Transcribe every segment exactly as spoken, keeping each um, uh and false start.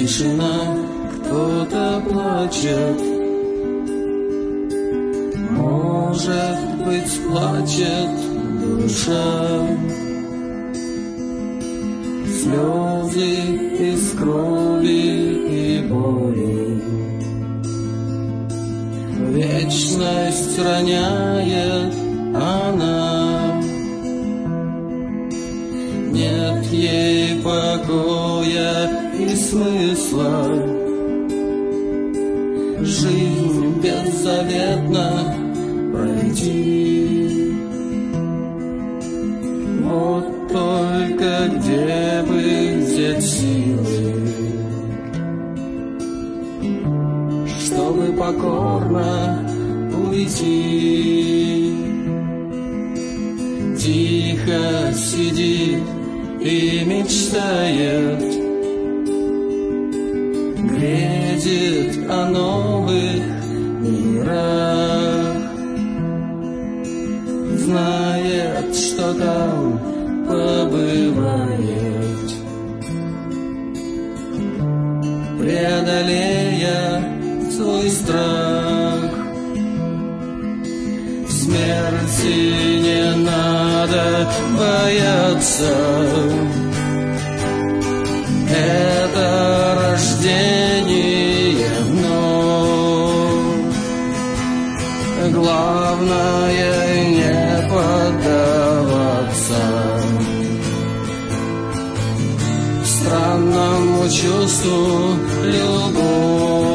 тишина, кто-то плачет. Может быть, плачет душа. Слезы из крови и боли, вечность роняет она. Нет ей покоя и смысла. Жизнь беззаветно пройти. Вот только где бы взять силы, чтобы покорно уйти. Тихо сидит и мечтает, грезит о новых мирах, знает, что там побывает, преодолея свой страх. Смерти не надо бояться, это рождение вновь. Главное не поддаваться странному чувству любовь.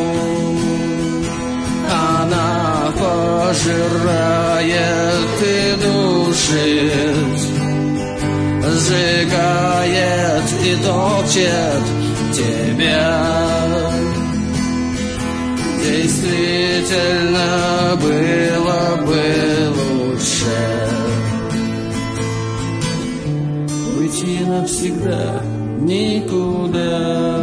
Она пожирает и душит, сжигает и топчет тебя. Действительно было бы лучше уйти навсегда никуда.